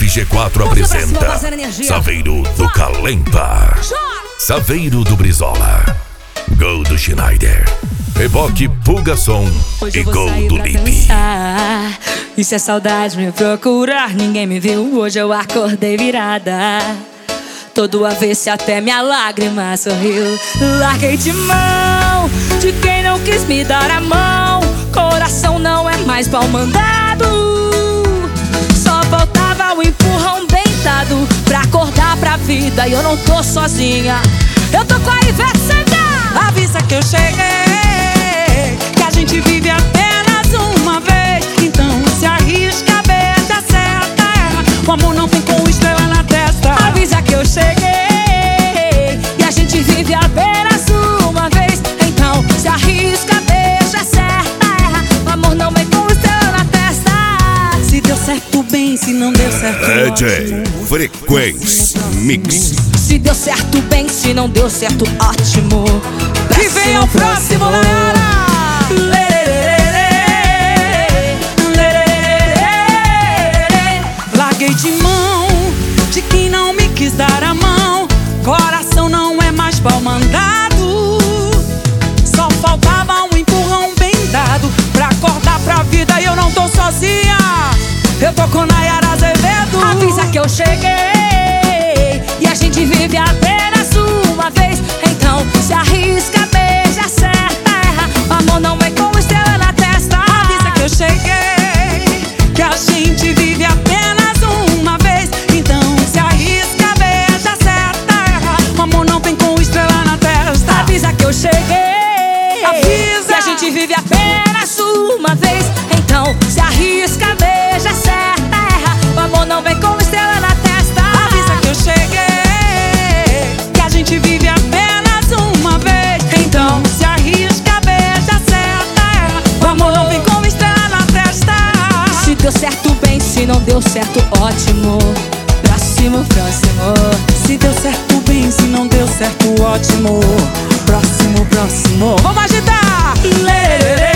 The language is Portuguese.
RG4 apresenta Saveiro do Calenta, Saveiro do Brizola, Gol do Schneider, Reboque Pulgação e Gol do Lipe. Isso é saudade me procurar, ninguém me viu, hoje eu acordei virada. Todo avesso até minha lágrima sorriu. Larguei de mão de quem não quis me dar a mão. Coração não é mais pau mandado. Só faltava o empurrão bem dado pra acordar pra vida. E eu não tô sozinha, eu tô com a Ivete Sangalo. Avisa que eu cheguei, que a gente vive apenas uma vez. Então se arrisca, beija, acerta, erra. O amor não tem com estrela na testa. Avisa que eu cheguei, e a gente vive apenas uma vez. Então se arrisca, beija, acerta, erra. O amor não vem com estrela na testa. Se deu certo bem, se não deu certo DJ Frequência Mix. Se deu certo bem, se não deu certo ótimo. Que venha o próximo, galera. Larguei de mão de quem não me quis dar a mão. Coração não é mais pau mandado. Só faltava um empurrão bem dado pra acordar pra vida. E eu não tô sozinha, eu tô com Nayara Azevedo. Avisa que eu cheguei, e a gente vive apenas uma vez. Então se arrisca, beija, acerta, erra. O amor não vem com estrela na testa. Avisa que eu cheguei, que a gente vive apenas uma vez. Então se arrisca, beija, acerta, erra. O amor não vem com estrela na testa. Avisa que eu cheguei, avisa, e a gente vive apenas uma vez. Então se arrisca, beija, acerta, erra. O amor não vem com estrela na testa. Avisa que eu cheguei, que a gente vive apenas uma vez. Então se arrisca, beija, acerta, erra. O amor não vem com estrela na testa. Se deu certo bem, se não deu certo ótimo. Próximo, próximo. Se deu certo bem, se não deu certo ótimo. Próximo, próximo. Vamos agitar!